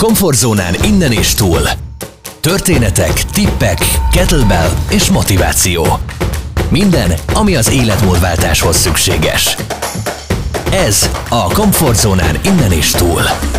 komfortzónán innen és túl. Történetek, tippek, kettlebell és motiváció. Minden, ami az életmódváltáshoz szükséges. Ez a komfortzónán innen és túl.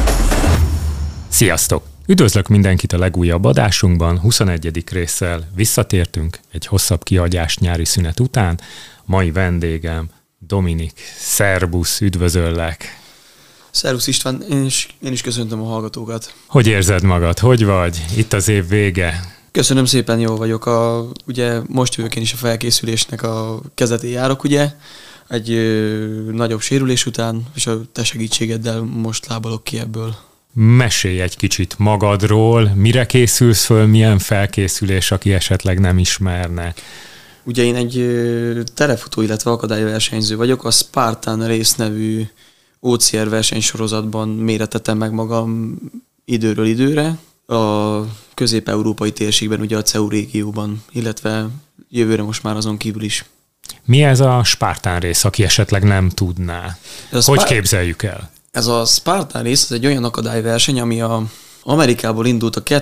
Sziasztok! Üdvözlök mindenkit a legújabb adásunkban, 21. résszel visszatértünk egy hosszabb kihagyás nyári szünet után. Mai vendégem Dominik. Szerbusz, üdvözöllek! Szervusz István, én is köszöntöm a hallgatókat. Hogy érzed magad? Hogy vagy? Itt az év vége. Köszönöm szépen, jól vagyok. Ugye most jövök én is a felkészülésnek a kezdetén járok, ugye? Egy nagyobb sérülés után, és a te segítségeddel most lábalok ki ebből. Mesélj egy kicsit magadról, mire készülsz föl, milyen felkészülés, aki esetleg nem ismerne. Ugye én egy terefutó, illetve akadályversenyző vagyok, a Spartan Race nevű OCR versenysorozatban méretettem meg magam időről időre, a közép-európai térségben, ugye a CEU régióban, illetve jövőre most már azon kívül is. Mi ez a Spartan Race, aki esetleg nem tudná? Hogy képzeljük el? Ez a Spartan Race, ez egy olyan akadályverseny, ami Amerikából indult a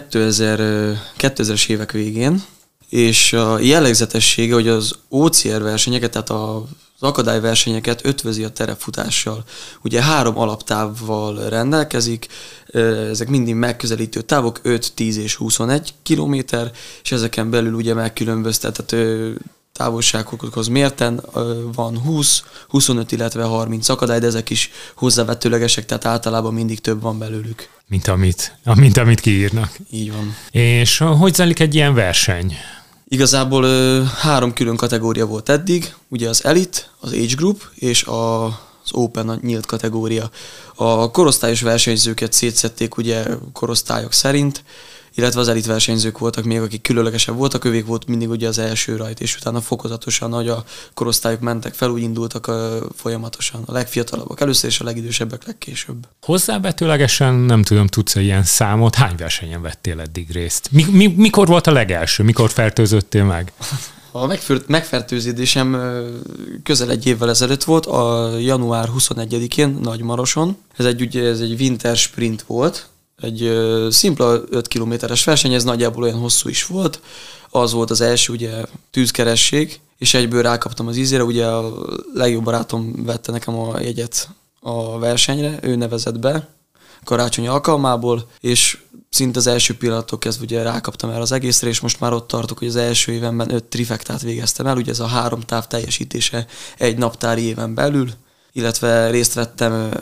2000-es évek végén, és a jellegzetessége, hogy az OCR versenyeket, tehát az akadályversenyeket ötvözi a terepfutással. Ugye 3 alaptávval rendelkezik, ezek mindig megközelítő távok, 5, 10 és 21 kilométer, és ezeken belül ugye megkülönböztetett távolságokhoz mérten van 20, 25, illetve 30 akadály, de ezek is hozzávetőlegesek, tehát általában mindig több van belőlük. Mint amit kiírnak. Így van. És hogy zajlik egy ilyen verseny? Igazából 3 külön kategória volt eddig, ugye az Elite, az Age Group és az Open, a nyílt kategória. A korosztályos versenyzőket szétszedték ugye korosztályok szerint, illetve az elit versenyzők voltak még, akik különlegesebb voltak, ővék volt mindig ugye az első rajt, és utána fokozatosan, ahogy a korosztályok mentek fel, úgy indultak folyamatosan. A legfiatalabbak először, és a legidősebbek legkésőbb. Hozzávetőlegesen, nem tudom, tudsz-e ilyen számot, hány versenyen vettél eddig részt? Mikor volt a legelső? Mikor fertőzöttél meg? A megfertőződésem közel egy évvel ezelőtt volt, a január 21-én Nagymaroson. Ez egy winter sprint volt, egy szimpla 5 kilométeres verseny, ez nagyjából olyan hosszú is volt. Az volt az első, ugye tűzkeresség, és egyből rákaptam az ízére, ugye a legjobb barátom vette nekem a jegyet a versenyre, ő nevezett be karácsony alkalmából, és szinte az első pillanattól kezdve ugye rákaptam erre az egészre, és most már ott tartok, hogy az első évenben 5 trifektát végeztem el, ugye ez a 3 táv teljesítése egy naptári éven belül, illetve részt vettem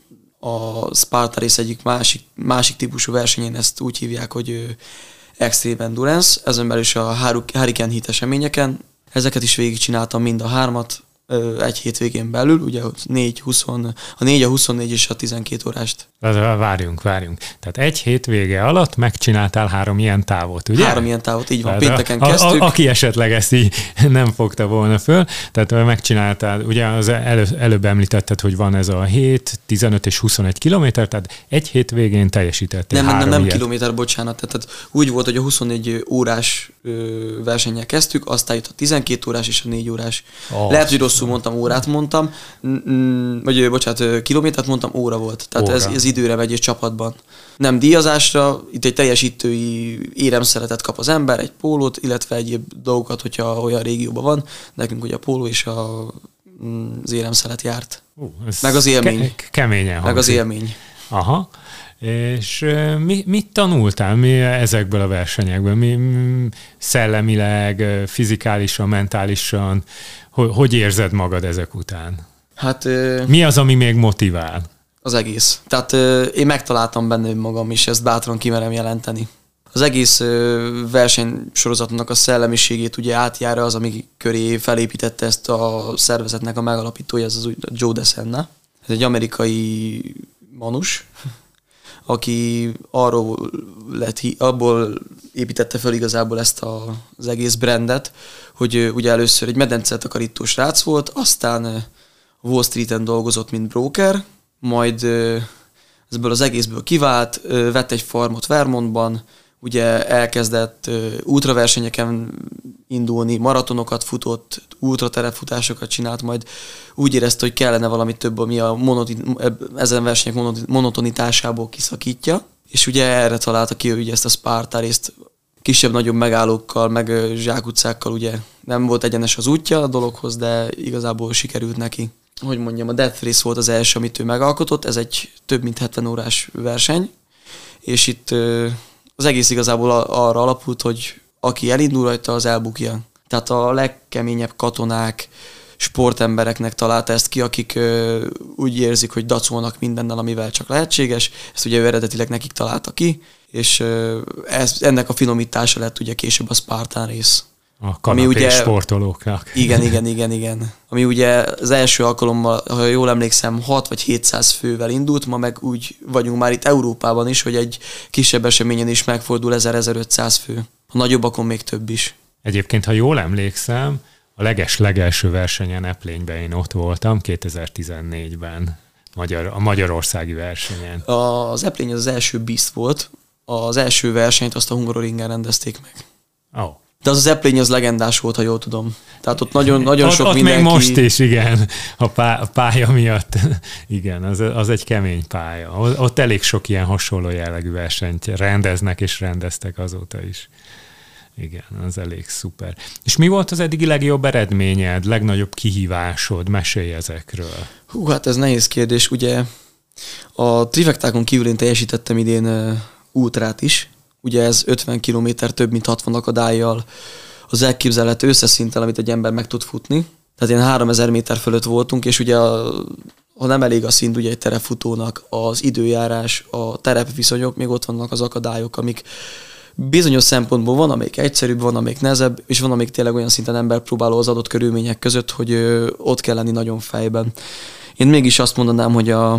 a Spartan Race egyik másik típusú versenyén, ezt úgy hívják, hogy Extreme Endurance, ezen belül is a Hurricane Heat eseményeken. Ezeket is végigcsináltam mind a 3-at egy hétvégén belül, ugye a 4, a 24 és a 12 órást. Várjunk. Tehát egy hétvége alatt megcsináltál 3 ilyen távot, ugye? 3 ilyen távot, így van. Pénteken kezdtük. Aki esetleg ezt így nem fogta volna föl, tehát megcsináltál, ugye az előbb említetted, hogy van ez a 7, 15 és 21 kilométer, tehát egy hétvégén teljesítettél 3 Nem ilyet. kilométer, bocsánat. Tehát úgy volt, hogy a 24 órás versennyel kezdtük, aztán jött a 12 órás és a 4 órás. Lehet, hogy rosszul mondtam, órát mondtam, vagy bocsánat, kilométert mondtam, óra volt. Tehát ez időre megy és csapatban. Nem díjazásra, itt egy teljesítői éremszeletet kap az ember, egy pólót, illetve egyéb dolgokat, hogyha olyan régióban van. Nekünk ugye a póló és az éremszelet járt. Meg az élmény. Keményen hangzik. Meg az élmény. Aha. És mit tanultál ezekből a versenyekből? Szellemileg, fizikálisan, mentálisan? Hogy érzed magad ezek után? Hát, mi az, ami még motivál? Az egész. Tehát én megtaláltam benne magam, és ezt bátran kimerem jelenteni. Az egész versenysorozatnak a szellemiségét ugye átjárja az, ami köré felépítette ezt a szervezetnek a megalapítója, ez az úgy Joe DeSena. Ez egy amerikai manus, aki abból építette fel igazából ezt az egész brandet, hogy ugye először egy medencetakarító srác volt, aztán Wall Streeten dolgozott, mint broker, majd ebből az egészből kivált, vett egy farmot Vermontban, ugye elkezdett ultraversenyeken indulni, maratonokat futott, ultraterepfutásokat csinált, majd úgy érezte, hogy kellene valami több, ami ezen versenyek monotonitásából kiszakítja. és ugye erre találta ki ugye ezt a Spartan részt, kisebb-nagyobb megállókkal, meg zsákutcákkal, ugye nem volt egyenes az útja a dologhoz, de igazából sikerült neki. Hogy mondjam, a Death Race volt az első, amit ő megalkotott, ez egy több mint 70 órás verseny, és itt az egész igazából arra alapult, hogy aki elindul rajta, az elbukja. Tehát a legkeményebb katonák, sportembereknek találta ezt ki, akik úgy érzik, hogy dacolnak mindennel, amivel csak lehetséges. Ezt ugye ő eredetileg nekik találta ki, és ennek a finomítása lett ugye később a Spartan Race. A kanapés sportolóknak. Igen. Ami ugye az első alkalommal, ha jól emlékszem, 6 vagy 700 fővel indult, ma meg úgy vagyunk már itt Európában is, hogy egy kisebb eseményen is megfordul 1000-1500 fő. A nagyobbakon még több is. Egyébként, ha jól emlékszem, a legelső versenyen Eplényben én ott voltam 2014-ben, a magyarországi versenyen. Az Eplény az első Beast volt, az első versenyt azt a Hungaroringen rendezték meg. Oh. De az Eplény az legendás volt, ha jól tudom. Tehát ott nagyon sok ott mindenki... még most is, igen, a pálya miatt. Igen, az egy kemény pálya. Ott elég sok ilyen hasonló jellegű versenyt rendeznek és rendeztek azóta is. Igen, az elég szuper. És mi volt az eddigi legjobb eredményed, legnagyobb kihívásod? Mesélj ezekről. Hát ez nehéz kérdés. Ugye a trifektákon kívül én teljesítettem idén ultrát is. Ugye ez 50 km több mint 60 akadályjal az elképzelhető összeszinttel, amit egy ember meg tud futni. Tehát ilyen 3000 méter fölött voltunk, és ugye ha nem elég a szint ugye egy terepfutónak, az időjárás, a terepviszonyok, még ott vannak az akadályok, amik bizonyos szempontból van, amelyik egyszerűbb, van, amelyik nehezebb, és van, amelyik tényleg olyan szinten ember próbáló az adott körülmények között, hogy ott kell lenni nagyon fejben. Én mégis azt mondanám, hogy a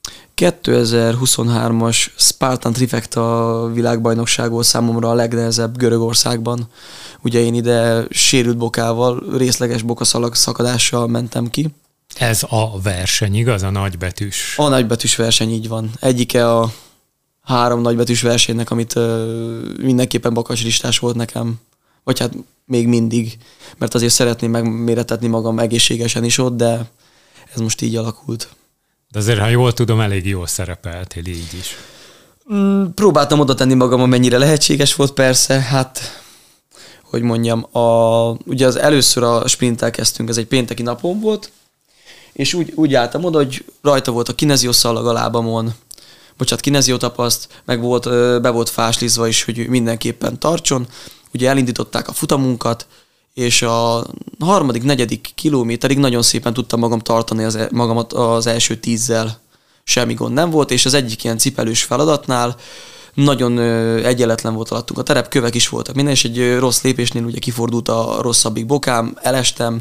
2023-as Spartan Trifecta világbajnokság volt számomra a legnehezebb Görögországban. Ugye én ide sérült bokával, részleges bokaszalag szakadással mentem ki. Ez a verseny, igaz? A nagybetűs? A nagybetűs verseny, így van. Egyike a 3 nagybetűs versenynek, amit mindenképpen bakaslistás volt nekem. Vagy hát még mindig, mert azért szeretném megméretetni magam egészségesen is ott, de ez most így alakult. De azért, ha jól tudom, elég jól szerepeltél így is. Próbáltam oda tenni magam, amennyire lehetséges volt persze. Hát, hogy mondjam, ugye az először a sprinttel kezdtünk, ez egy pénteki napon volt, és úgy álltam oda, hogy rajta volt a kineziószalag a lábamon, kineziótapaszt, meg be volt fáslizva is, hogy mindenképpen tartson. Ugye elindították a futamunkat, és a 3.-4. kilométerig nagyon szépen tudtam magam tartani magamat az első 10-zel. Semmi gond nem volt, és az egyik ilyen cipelős feladatnál nagyon egyenletlen volt alattunk. A terepkövek is voltak minden, és egy rossz lépésnél ugye kifordult a rosszabbik bokám, elestem.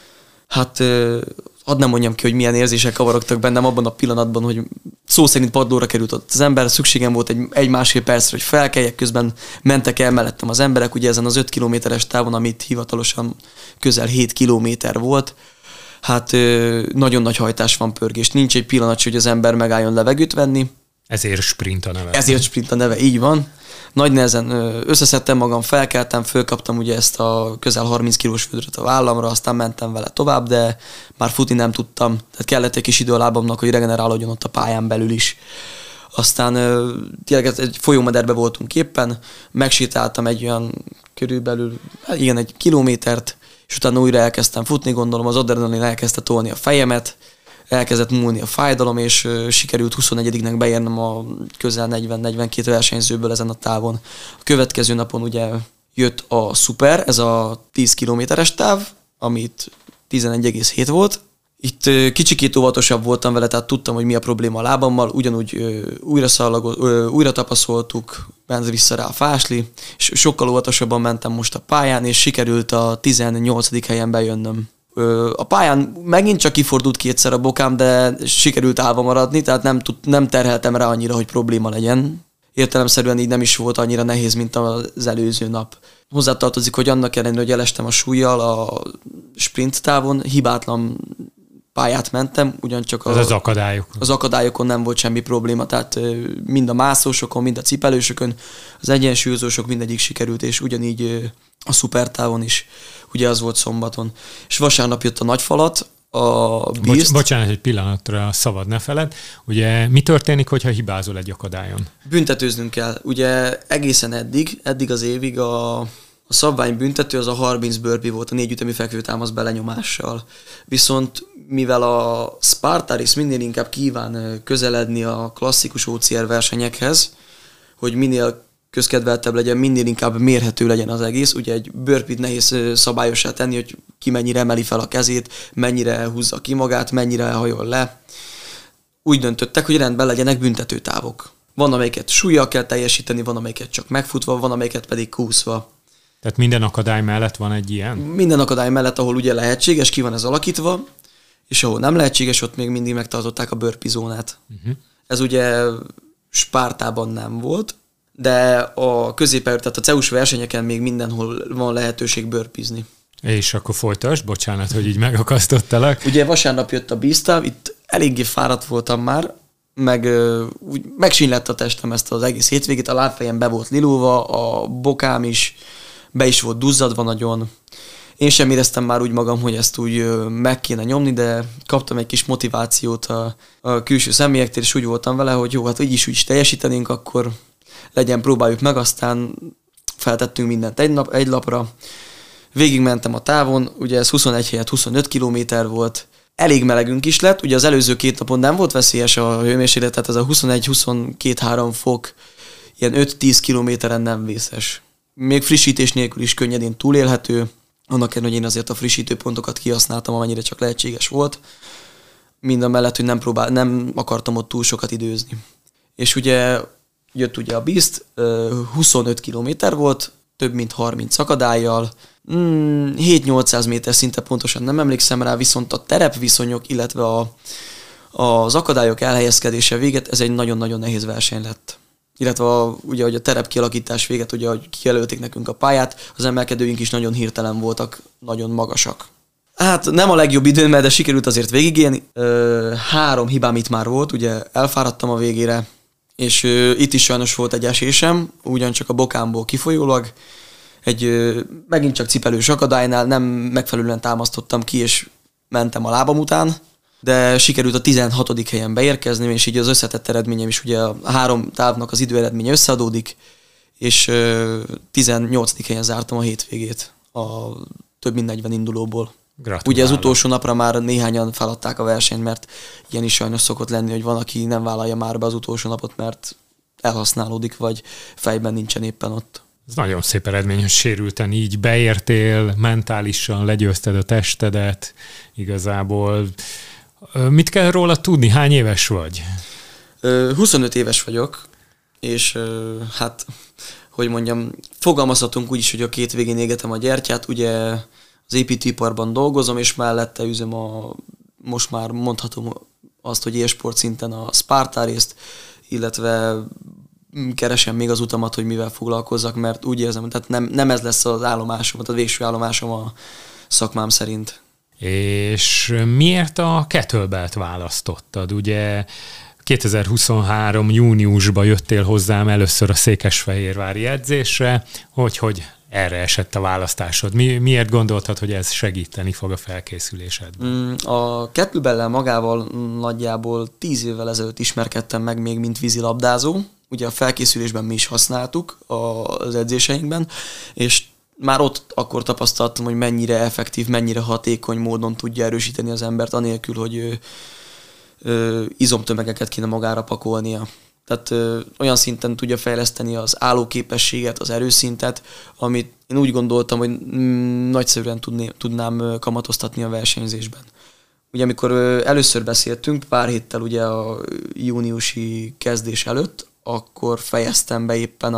Hát hadd nem mondjam ki, hogy milyen érzések kavarogtak bennem abban a pillanatban, hogy szó szerint padlóra került ott az ember, szükségem volt egy-másfél percre, hogy felkeljek, közben mentek el mellettem az emberek, ugye ezen az 5 kilométeres távon, amit hivatalosan közel 7 kilométer volt, hát nagyon nagy hajtás van, pörgés, nincs egy pillanat, hogy az ember megálljon levegőt venni. Ezért sprint a neve. Ezért sprint a neve, így van. Nagy nehezen összeszedtem magam, felkeltem, fölkaptam ugye ezt a közel 30 kilós földröt a vállamra, aztán mentem vele tovább, de már futni nem tudtam. Tehát kellett egy kis idő a lábamnak, hogy regenerálódjon ott a pályán belül is. Aztán tényleg egy folyómederbe voltunk éppen, megsétáltam egy olyan körülbelül, egy kilométert, és utána újra elkezdtem futni, gondolom az adrenalin elkezdte tolni a fejemet, elkezdett múlni a fájdalom, és sikerült 21-nek beérnem a közel 40-42 versenyzőből ezen a távon. A következő napon ugye jött a Super, ez a 10 kilométeres táv, amit 11,7 volt. Itt kicsikét óvatosabb voltam vele, tehát tudtam, hogy mi a probléma a lábammal, ugyanúgy újra tapaszoltuk, ment vissza rá a fásli, és sokkal óvatosabban mentem most a pályán, és sikerült a 18. helyen bejönnöm. A pályán megint csak kifordult kétszer a bokám, de sikerült állva maradni, tehát nem terheltem rá annyira, hogy probléma legyen. Értelemszerűen így nem is volt annyira nehéz, mint az előző nap. Hozzátartozik, hogy annak ellenére, hogy elestem a súlyjal a sprint távon, hibátlan pályát mentem, ugyancsak az akadályokon nem volt semmi probléma, tehát mind a mászósokon, mind a cipelősökön, az egyensúlyozósok mindegyik sikerült, és ugyanígy a szupertávon is, ugye az volt szombaton. És vasárnap jött a nagy falat, a Beast. Bocsánat, egy pillanatra szabad ne feled. Ugye mi történik, hogyha hibázol egy akadályon? Büntetőznünk kell. Ugye egészen eddig az évig a szabvány büntető az a 30 burpee volt a 4 ütemi fekvőtámasz belenyomással. Viszont mivel a Spartan Race minél inkább kíván közeledni a klasszikus OCR versenyekhez, hogy minél közkedveltebb legyen, minél inkább mérhető legyen az egész. Ugye egy burpee-t nehéz szabályossá tenni, hogy ki mennyire emeli fel a kezét, mennyire húzza ki magát, mennyire hajol le. Úgy döntöttek, hogy rendben legyenek büntetőtávok. Van, amelyiket súllyal kell teljesíteni, van, amelyiket csak megfutva, van, amelyiket pedig kúszva. Tehát minden akadály mellett van egy ilyen? Minden akadály mellett, ahol ugye lehetséges, ki van ez alakítva, és ahol nem lehetséges, ott még mindig megtartották a burpee zónát. Ez ugye Spártában nem volt, de a tehát a CEUS versenyeken még mindenhol van lehetőség burpeezni. És akkor folytasd, bocsánat, hogy így megakasztottalak. Ugye vasárnap jött a Beast, itt eléggé fáradt voltam már, meg úgy megsínlett a testem ezt az egész hétvégét, a lábfejem be volt lilóva, a bokám is be is volt duzzadva nagyon. Én sem éreztem már úgy magam, hogy ezt úgy meg kéne nyomni, de kaptam egy kis motivációt a külső személyektől, és úgy voltam vele, hogy jó, hát úgy is teljesítenénk, akkor legyen, próbáljuk meg, aztán feltettünk mindent egy lapra. Végigmentem a távon, ugye ez 21 helyett 25 kilométer volt, elég melegünk is lett, ugye az előző 2 napon nem volt veszélyes a hőmérséklet, tehát ez a 21-22-3 fok, ilyen 5-10 kilométeren nem vészes. Még frissítés nélkül is könnyedén túlélhető, annak ellenére, hogy én azért a frissítőpontokat kihasználtam, amennyire csak lehetséges volt, mindamellett, hogy nem akartam ott túl sokat időzni. És ugye jött ugye a Beast, 25 kilométer volt, több mint 30 akadállyal, 7-800 méter szinte pontosan nem emlékszem rá, viszont a terepviszonyok, illetve az akadályok elhelyezkedése véget, ez egy nagyon-nagyon nehéz verseny lett. Illetve ugye, hogy a terep kialakítás véget, ugye, hogy kijelölték nekünk a pályát, az emelkedőink is nagyon hirtelen voltak, nagyon magasak. Hát nem a legjobb időm, de sikerült azért végigélni. 3 hibám itt már volt, ugye elfáradtam a végére, és itt is sajnos volt egy esésem, ugyancsak a bokámból kifolyólag. Megint csak cipelős akadálynál nem megfelelően támasztottam ki, és mentem a lábam után, de sikerült a 16. helyen beérkezni, és így az összetett eredményem is, ugye a 3 távnak az időeredménye összeadódik, és 18. helyen zártam a hétvégét a több mint 40 indulóból. Gratulálok. Ugye az utolsó napra már néhányan feladták a versenyt, mert ilyen is sajnos szokott lenni, hogy van, aki nem vállalja már be az utolsó napot, mert elhasználódik, vagy fejben nincsen éppen ott. Ez nagyon szép eredmény, hogy sérülten így beértél, mentálisan legyőzted a testedet, igazából. Mit kell róla tudni? Hány éves vagy? 25 éves vagyok, és hát, hogy mondjam, fogalmazhatunk úgy is, hogy a 2 végén égetem a gyertyát, ugye az építőiparban dolgozom, és mellette üzem most már mondhatom azt, hogy e-sport szinten a Spartan Race-t, illetve keresem még az utamat, hogy mivel foglalkozzak, mert úgy érzem, tehát nem ez lesz az állomásom, a végső állomásom a szakmám szerint. És miért a kettlebellt választottad? Ugye 2023. júniusban jöttél hozzám először a székesfehérvári edzésre, hogy erre esett a választásod. Miért gondoltad, hogy ez segíteni fog a felkészülésedben? A kettlebell-lel magával nagyjából 10 évvel ezelőtt ismerkedtem meg még, mint vízilabdázó. Ugye a felkészülésben mi is használtuk az edzéseinkben, és már ott akkor tapasztaltam, hogy mennyire effektív, mennyire hatékony módon tudja erősíteni az embert, anélkül, hogy izomtömegeket kéne magára pakolnia. Tehát olyan szinten tudja fejleszteni az állóképességet, az erőszintet, amit én úgy gondoltam, hogy nagyszerűen tudnám kamatoztatni a versenyzésben. Ugye amikor először beszéltünk, pár héttel ugye a júniusi kezdés előtt, akkor fejeztem be éppen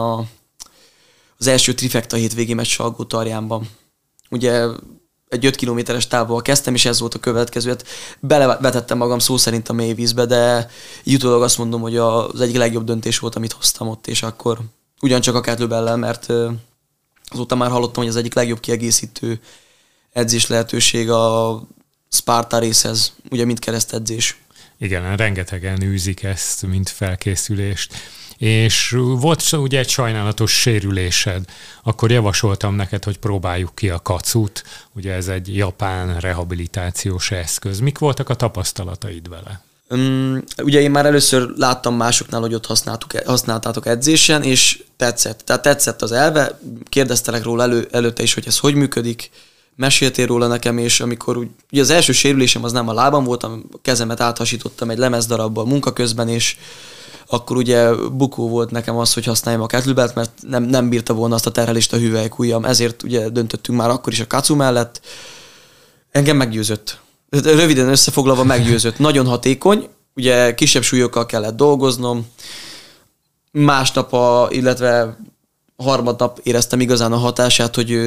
az első trifecta hétvégémet Salgótarjánban. Ugye egy 5 kilométeres távol kezdtem, és ez volt a következő. Hát belevetettem magam szó szerint a mély vízbe, de így utólag azt mondom, hogy az egyik legjobb döntés volt, amit hoztam ott, és akkor ugyancsak a kettlebell-lel, mert azóta már hallottam, hogy az egyik legjobb kiegészítő edzés lehetőség a Spartan Race-hez, ugye mint keresztedzés. Igen, rengetegen űzik ezt, mint felkészülést. És volt ugye egy sajnálatos sérülésed, akkor javasoltam neked, hogy próbáljuk ki a kacut, ugye ez egy japán rehabilitációs eszköz. Mik voltak a tapasztalataid vele? Ugye én már először láttam másoknál, hogy ott használtátok edzésen, és tetszett. Tehát tetszett az elve, kérdeztelek róla előtte is, hogy ez hogy működik, meséltél róla nekem, és amikor ugye az első sérülésem az nem a lábam volt, a kezemet áthasítottam egy lemezdarabbal munka közben, és akkor ugye bukó volt nekem az, hogy használjam a kettlebelt, mert nem bírta volna azt a terhelést a hüvelykujjam, ezért ugye döntöttünk már akkor is a kacu mellett. Engem meggyőzött. Röviden összefoglalva meggyőzött. Nagyon hatékony, ugye kisebb súlyokkal kellett dolgoznom, másnap, illetve harmadnap éreztem igazán a hatását, hogy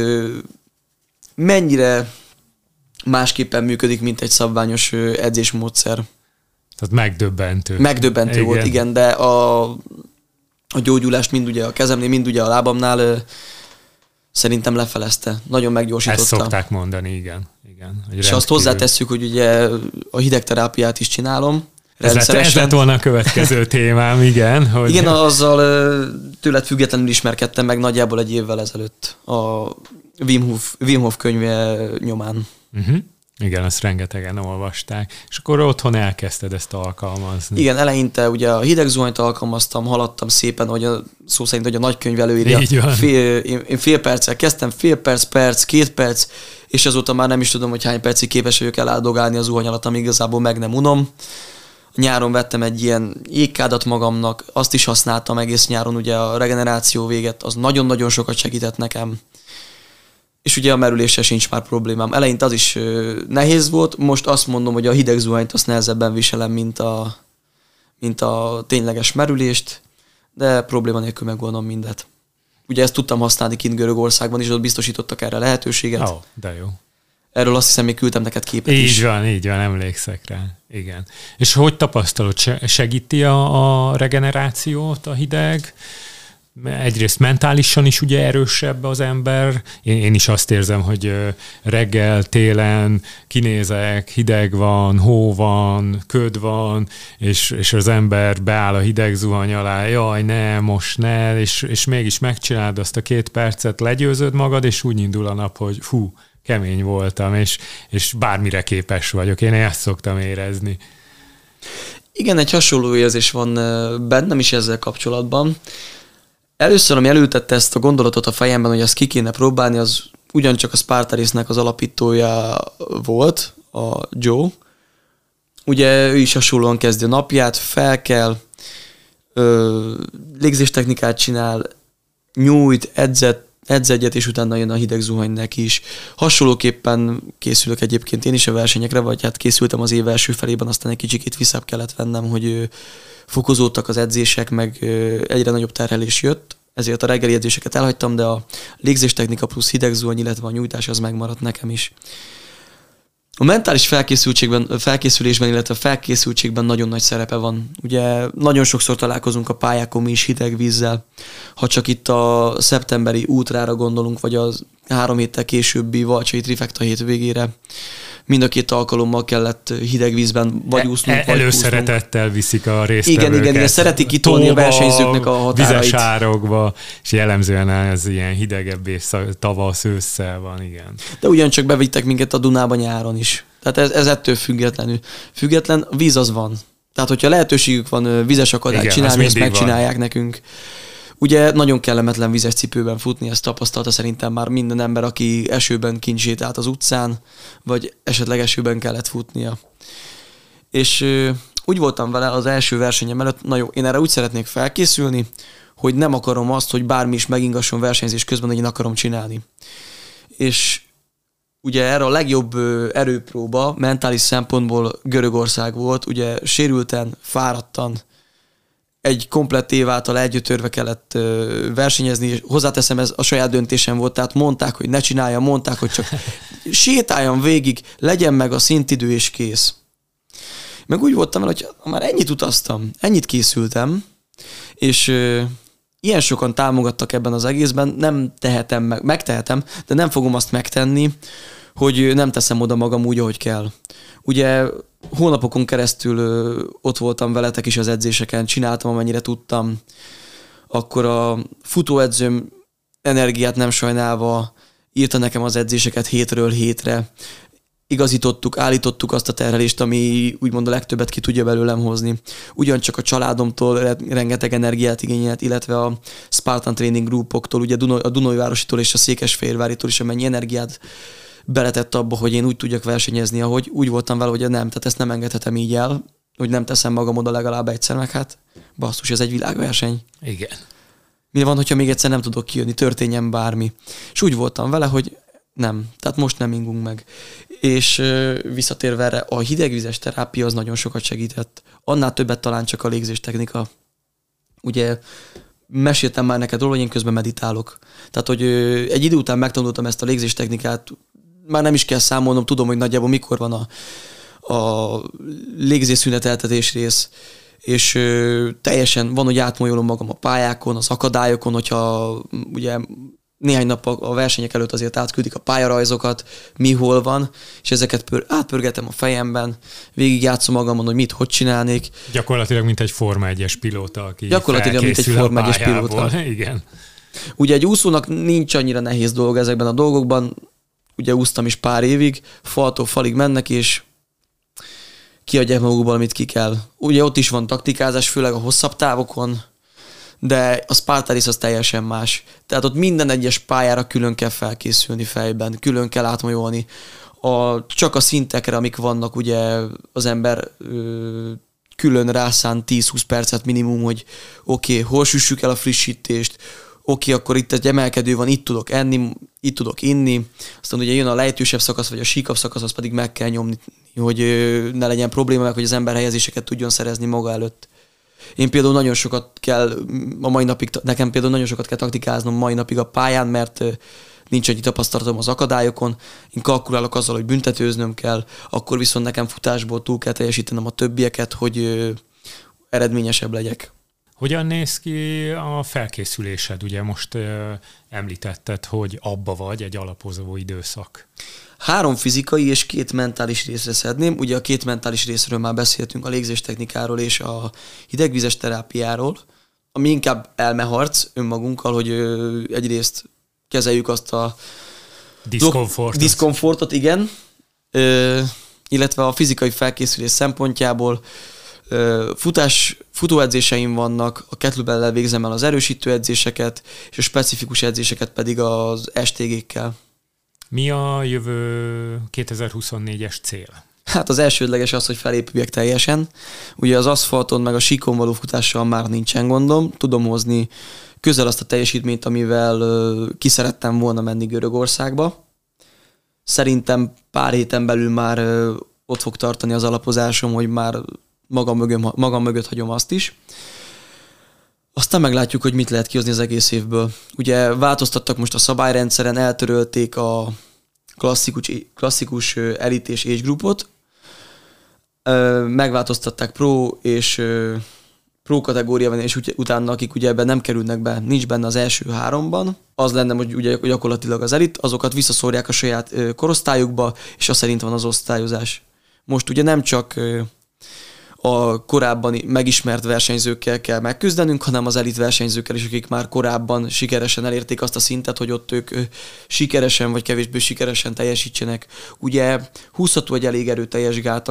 mennyire másképpen működik, mint egy szabványos edzésmódszer. Tehát megdöbbentő. Megdöbbentő volt, igen, de a gyógyulást mind ugye a kezemnél, mind ugye a lábamnál szerintem lefelezte. Nagyon meggyorsította. Ezt szokták mondani, igen. És azt hozzátesszük, hogy ugye a hidegterápiát is csinálom. Ez lett volna a következő témám, igen. Hogy... Igen, azzal tőled függetlenül ismerkedtem meg nagyjából egy évvel ezelőtt a Wim Hof könyve nyomán. Igen, azt rengetegen olvasták. És akkor otthon elkezdted ezt alkalmazni. Igen, eleinte ugye a hideg zuhanyt alkalmaztam, haladtam szépen, hogy szó szerint, hogy a nagykönyv előírja. Én fél perccel kezdtem, fél perc, 2 perc, és azóta már nem is tudom, hogy hány percig képes vagyok eláldogálni a zuhany alatt, amíg igazából meg nem unom. Nyáron vettem egy ilyen jégkádat magamnak, azt is használtam egész nyáron, ugye a regeneráció véget, az nagyon-nagyon sokat segített nekem. És ugye a merüléssel sincs már problémám. Eleinte az is nehéz volt, most azt mondom, hogy a hideg zuhanyt azt nehezebben viselem, mint a tényleges merülést, de probléma nélkül megoldom mindet. Ugye ezt tudtam használni kint Görögországban is, ott biztosítottak erre lehetőséget. Ó, de jó. Erről azt hiszem, még küldtem neked képet is. Így van, emlékszek rá. Igen. És hogy tapasztalod, segíti a regenerációt a hideg? Egyrészt mentálisan is ugye erősebb az ember. Én is azt érzem, hogy reggel, télen kinézek, hideg van, hó van, köd van, és az ember beáll a hideg zuhany alá, jaj, ne, most ne, és mégis megcsinálod azt a 2 percet, legyőzöd magad, és úgy indul a nap, hogy hú, kemény voltam, és bármire képes vagyok. Én ezt szoktam érezni. Igen, egy hasonló érzés van bennem is ezzel kapcsolatban. Először, ami elültette ezt a gondolatot a fejemben, hogy ezt ki kéne próbálni, az ugyancsak a Sparta Race-nek az alapítója volt, a Joe. Ugye ő is hasonlóan kezdi a napját, fel kell, légzéstechnikát csinál, nyújt, edz egyet, és utána jön a hideg zuhany neki is. Hasonlóképpen készülök egyébként én is a versenyekre, vagy hát készültem az év első felében, aztán egy kicsikét visszább kellett vennem, hogy fokozódtak az edzések, meg egyre nagyobb terhelés jött, ezért a reggeli edzéseket elhagytam, de a légzéstechnika plusz hideg zuhany, illetve a nyújtás az megmaradt nekem is. A mentális felkészülésben, illetve felkészültségben nagyon nagy szerepe van. Ugye nagyon sokszor találkozunk a pályákon mi is hideg vízzel. Ha csak itt a szeptemberi útrára gondolunk, vagy az 3 héttel későbbi Valcsai Trifecta hétvégére, mind a 2 alkalommal kellett hideg vízben vagy úsznunk, vagy előszeretettel viszik a résztvevőket. Igen, szeretik kitolni a versenyzőknek a határait. Vizes árokba, és jellemzően ez ilyen hidegebb és tavasz, ősszel van, igen. De ugyancsak bevittek minket a Dunába nyáron is. Tehát ez ettől független, a víz az van. Tehát, hogyha lehetőségük van vizes akadályt csinálni, ezt megcsinálják van nekünk. Ugye nagyon kellemetlen vizes cipőben futni, ezt tapasztalta szerintem már minden ember, aki esőben kint sétált az utcán, vagy esetleg esőben kellett futnia. És úgy voltam vele az első versenyem előtt, na jó, én erre úgy szeretnék felkészülni, hogy nem akarom azt, hogy bármi is megingasson versenyzés közben, hogy én akarom csinálni. És ugye erre a legjobb erőpróba mentális szempontból Görögország volt, ugye sérülten, fáradtan, egy komplett év által együttörve kellett versenyezni, és hozzáteszem, ez a saját döntésem volt, tehát mondták, hogy ne csináljam, mondták, hogy csak sétáljam végig, legyen meg a szintidő, és kész. Meg úgy voltam vele, hogy már ennyit utaztam, ennyit készültem, és ilyen sokan támogattak ebben az egészben, nem tehetem megtehetem, de nem fogom azt megtenni, hogy nem teszem oda magam úgy, ahogy kell. Ugye hónapokon keresztül ott voltam veletek is az edzéseken, csináltam, amennyire tudtam. Akkor a futóedzőm energiát nem sajnálva írta nekem az edzéseket hétről hétre. Igazítottuk, állítottuk azt a terhelést, ami úgymond a legtöbbet ki tudja belőlem hozni. Ugyancsak a családomtól rengeteg energiát igényelt, illetve a Spartan Training Groupoktól, ugye a Dunaújvárositól és a Székesfehérváritól is, amennyi energiát beletett abba, hogy én úgy tudjak versenyezni, ahogy úgy voltam vele, hogy nem, tehát ezt nem engedhetem így el, hogy nem teszem magam oda legalább egyszer, meg hát basszus, ez egy világverseny. Igen. Mi van, hogyha még egyszer nem tudok kijönni, történjen bármi. És úgy voltam vele, hogy nem, tehát most nem ingunk meg. És visszatérve erre, a hidegvizes terápia az nagyon sokat segített. Annál többet talán csak a légzés technika. Ugye meséltem már neked róla, hogy én közben meditálok. Tehát, hogy egy idő után megtanultam ezt a légzés technikát, már nem is kell számolnom, tudom, hogy nagyjából mikor van a légzésszüneteltetés rész, és teljesen van, hogy átmolyolom magam a pályákon, az akadályokon, hogyha ugye néhány nap a versenyek előtt azért átküldik a pályarajzokat, mi hol van, és ezeket átpörgetem a fejemben, végig játszom magamon, hogy mit, hogy csinálnék. Gyakorlatilag, mint egy Forma 1-es pilóta, aki gyakorlatilag, mint egy Forma 1-es pilóta. Igen. Ugye egy úszónak nincs annyira nehéz dolga ezekben a dolgokban, ugye úsztam is pár évig, faltól falig mennek, és kiadják magukból, amit ki kell. Ugye ott is van taktikázás, főleg a hosszabb távokon, de a Spartan rész az teljesen más. Tehát ott minden egyes pályára külön kell felkészülni fejben, külön kell átmolyolni. Csak a szintekre, amik vannak, ugye az ember külön rászán 10-20 percet minimum, hogy oké, hol süssük el a frissítést, oké, akkor itt egy emelkedő van, itt tudok enni, itt tudok inni, aztán ugye jön a lejtősebb szakasz, vagy a síkabb szakasz, azt pedig meg kell nyomni, hogy ne legyen probléma, meg hogy az ember helyezéseket tudjon szerezni maga előtt. Én például nagyon sokat kell a mai napig, nekem például nagyon sokat kell taktikáznom mai napig a pályán, mert nincs annyi tapasztalatom az akadályokon. Én kalkulálok azzal, hogy büntetőznöm kell, akkor viszont nekem futásból túl kell teljesítenem a többieket, hogy eredményesebb legyek. Hogyan néz ki a felkészülésed? Ugye most említetted, hogy abba vagy egy alapozó időszak. 3 fizikai és 2 mentális részre szedném. Ugye a 2 mentális részről már beszéltünk, a légzéstechnikáról és a hidegvizes terápiáról, ami inkább elmeharc önmagunkkal, hogy egyrészt kezeljük azt a diszkomfortot, igen, illetve a fizikai felkészülés szempontjából futóedzéseim vannak, a kettlebell-lel végzem el az erősítő edzéseket, és a specifikus edzéseket pedig az STG-kkel. Mi a jövő 2024-es cél? Hát az elsődleges az, hogy felépüljek teljesen. Ugye az aszfalton meg a síkon való futással már nincsen gondom. Tudom hozni közel azt a teljesítményt, amivel ki szerettem volna menni Görögországba. Szerintem pár héten belül már ott fog tartani az alapozásom, hogy már magam mögött hagyom azt is. Aztán meglátjuk, hogy mit lehet kihozni az egész évből. Ugye változtattak most a szabályrendszeren, eltörölték a klasszikus elit és age groupot, megváltoztatták pro és pro kategóriában, és utána akik ugye ebben nem kerülnek be, nincs benne az első 3-ban. Az lenne, hogy ugye gyakorlatilag az elit, azokat visszaszórják a saját korosztályukba, és az szerint van az osztályozás. Most ugye nem csak a korábban megismert versenyzőkkel kell megküzdenünk, hanem az elit versenyzőkkel is, akik már korábban sikeresen elérték azt a szintet, hogy ott ők sikeresen vagy kevésbé sikeresen teljesítsenek. Ugye húzható egy elég erőteljes gát a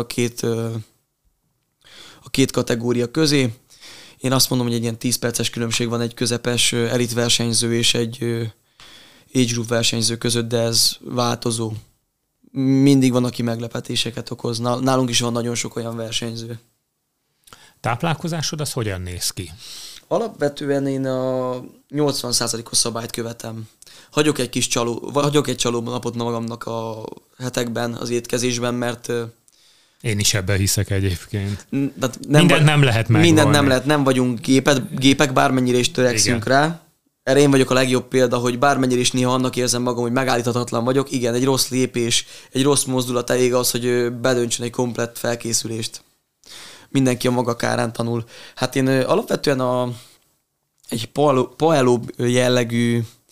két kategória közé. Én azt mondom, hogy egy ilyen 10 perces különbség van egy közepes elit versenyző és egy age group versenyző között, de ez változó. Mindig van, aki meglepetéseket okoz. Nálunk is van nagyon sok olyan versenyző. Táplálkozásod az hogyan néz ki? Alapvetően én a 80%-os szabályt követem. Hagyok egy csaló napot magamnak a hetekben, az étkezésben, mert én is ebben hiszek egyébként. Mindent nem lehet megvolni. Mindent nem lehet, nem vagyunk gépek, bármennyire is törekszünk rá. Erre én vagyok a legjobb példa, hogy bármennyire is néha annak érzem magam, hogy megállíthatatlan vagyok. Igen, egy rossz lépés, egy rossz mozdulat elég az, hogy bedöntsön egy komplett felkészülést. Mindenki a maga kárán tanul. Hát én alapvetően egy Paeló jellegű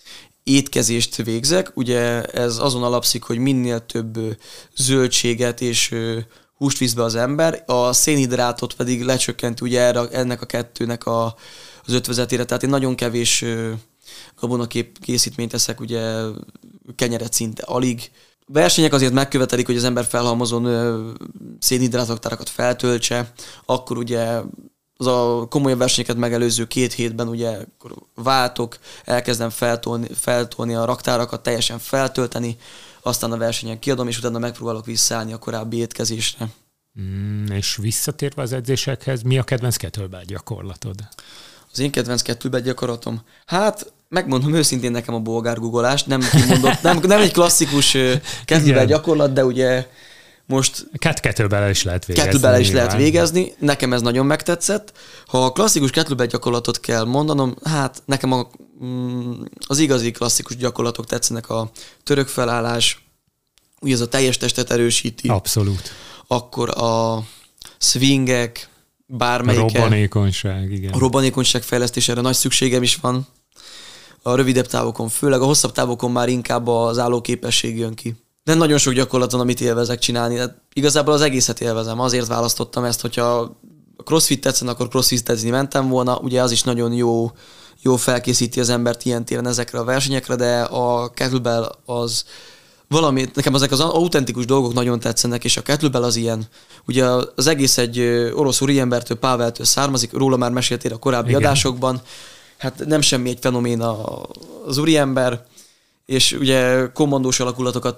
étkezést végzek. Ugye ez azon alapszik, hogy minél több zöldséget és húst visz be az ember, a szénhidrátot pedig lecsökkenti ugye ennek a kettőnek az ötvözetére. Tehát én nagyon kevés gabonakészítményt eszek, ugye kenyeret szinte alig. Versenyek azért megkövetelik, hogy az ember felhalmozon szénhidrátoktárakat feltöltse, akkor ugye az a komolyabb versenyeket megelőző 2 hétben ugye akkor váltok, elkezdem feltolni a raktárakat, teljesen feltölteni, aztán a versenyen kiadom, és utána megpróbálok visszaállni a korábbi étkezésre. És visszatérve az edzésekhez, mi a kedvenc kettlebell gyakorlatod? Az én kedvenc kettlebell gyakorlatom? Hát, megmondom őszintén, nekem a bolgár guggolás, nem egy klasszikus kettlebell gyakorlat, de ugye most... Kettlebell is lehet végezni. Kettlebell is lehet végezni, nekem ez nagyon megtetszett. Ha a klasszikus kettlebell gyakorlatot kell mondanom, hát nekem az igazi klasszikus gyakorlatok tetszenek, a török felállás, ugye ez a teljes testet erősíti. Abszolút. Akkor a swingek, bármelyike. A robbanékonyság, igen. A robbanékonyság fejlesztésére nagy szükségem is van. A rövidebb távokon, főleg a hosszabb távokon már inkább az állóképesség jön ki. De nagyon sok gyakorlat van, amit élvezek csinálni. De igazából az egészet élvezem. Azért választottam ezt, hogyha a crossfit tetszene, akkor crossfitezni mentem volna. Ugye az is nagyon jó felkészíti az embert ilyen téren ezekre a versenyekre, de a kettlebell az valami, nekem ezek az autentikus dolgok nagyon tetszenek, és a kettlebell az ilyen. Ugye az egész egy orosz úriembertől, Páveltől származik, róla már meséltél a korábbi adásokban. Hát nem semmi egy fenomén az úriember, és ugye kommandós alakulatokat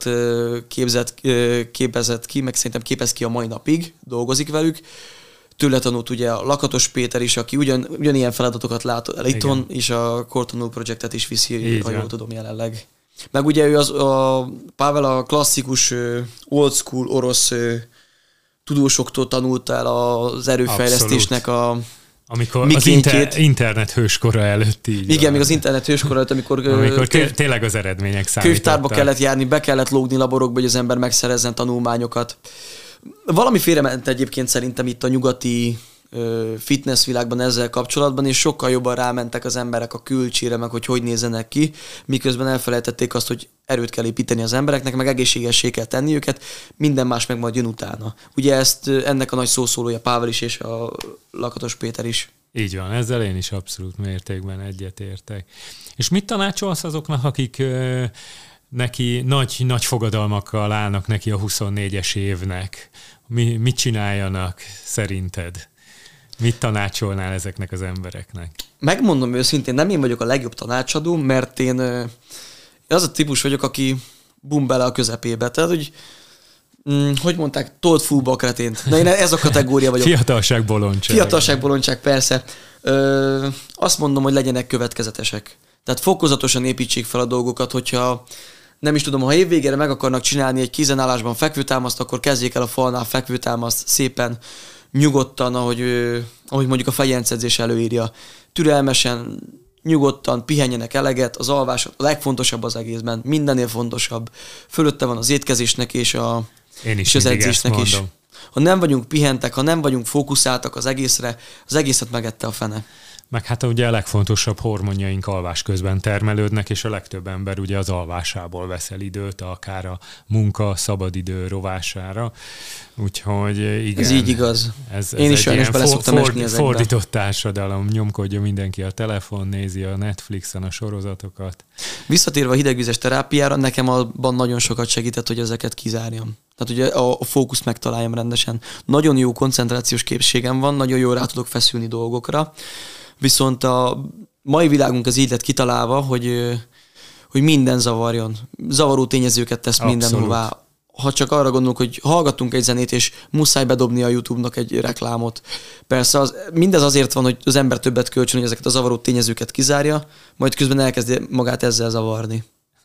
képezett ki, meg szerintem képez ki a mai napig, dolgozik velük. Tőle tanult ugye a Lakatos Péter is, aki ugyanilyen feladatokat lát el itthon, és a Cortonul Projektet is viszi, ha jól tudom jelenleg. Meg ugye ő Pável a klasszikus old school orosz tudósoktól tanult el az erőfejlesztésnek amikor az internet hőskora előtt így. Igen, még az internet hőskora előtt, amikor tényleg az eredmények számítottak. Könyvtárba kellett járni, be kellett lógni laborokba, hogy az ember megszerezzen tanulmányokat. Valami félrement egyébként szerintem itt a nyugati fitness világban ezzel kapcsolatban, és sokkal jobban rámentek az emberek a külcsére, meg hogy nézzenek ki, miközben elfelejtették azt, hogy erőt kell építeni az embereknek, meg egészségessé kell tenni őket, minden más meg majd jön utána. Ugye ennek a nagy szószólója Pável is, és a Lakatos Péter is. Így van, ezzel én is abszolút mértékben egyetértek. És mit tanácsolsz azoknak, akik neki nagy fogadalmakkal állnak neki a 24-es évnek? Mit csináljanak szerinted? Mit tanácsolnál ezeknek az embereknek? Megmondom őszintén, nem én vagyok a legjobb tanácsadó, mert én az a típus vagyok, aki bum bele a közepébe. Tehát, hogy mondták, told fúba a kretént. Na, én ez a kategória vagyok. Fiatalság, bolondság. Fiatalság, bolondság, persze. Azt mondom, hogy legyenek következetesek. Tehát fokozatosan építsék fel a dolgokat, hogyha nem is tudom, ha évvégére meg akarnak csinálni egy kézenállásban fekvőtámaszt, akkor kezdjék el a falnál fekvőtámaszt szépen, nyugodtan, ahogy mondjuk a fejjencedzés előírja. Türelmesen, nyugodtan pihenjenek eleget, az alvás a legfontosabb az egészben, mindennél fontosabb. Fölötte van az étkezésnek és az edzésnek is. Ha nem vagyunk pihentek, ha nem vagyunk fókuszáltak az egészre, az egészet megette a fene. Meg hát ugye a legfontosabb hormonjaink alvás közben termelődnek, és a legtöbb ember ugye az alvásából veszel időt, akár a munka, szabadidő rovására. Úgyhogy igen. Ez így igaz. Ez én is sajnos bele szoktam esni ezekbe. Fordított társadalom, nyomkodja mindenki a telefon, nézi a Netflixen a sorozatokat. Visszatérve a hidegvizes terápiára, nekem abban nagyon sokat segített, hogy ezeket kizárjam. Tehát ugye a fókuszt megtaláljam rendesen. Nagyon jó koncentrációs képességem van, nagyon jól rá tudok feszülni dolgokra. Viszont a mai világunk az így lett kitalálva, hogy minden zavarjon. Zavaró tényezőket tesz mindenhová. Ha csak arra gondolunk, hogy hallgatunk egy zenét, és muszáj bedobni a YouTube-nak egy reklámot. Persze mindez azért van, hogy az ember többet kölcsön, hogy ezeket a zavaró tényezőket kizárja, majd közben elkezdi magát ezzel zavarni.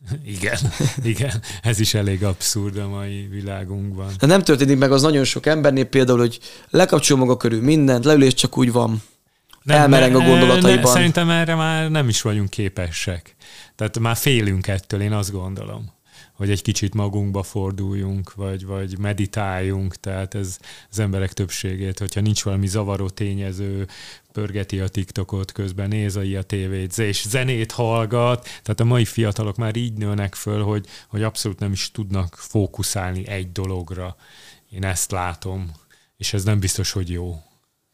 Igen, ez is elég abszurd a mai világunkban. De nem történik meg az nagyon sok embernél például, hogy lekapcsol maga körül mindent, leül és csak úgy van. Elmereng a gondolataiban. Szerintem erre már nem is vagyunk képesek. Tehát már félünk ettől, én azt gondolom. hogy egy kicsit magunkba forduljunk, vagy meditáljunk, tehát ez az emberek többségét, hogyha nincs valami zavaró tényező, pörgeti a TikTokot, közben nézi a tévét, és zenét hallgat, tehát a mai fiatalok már így nőnek föl, hogy abszolút nem is tudnak fókuszálni egy dologra. Én ezt látom, és ez nem biztos, hogy jó.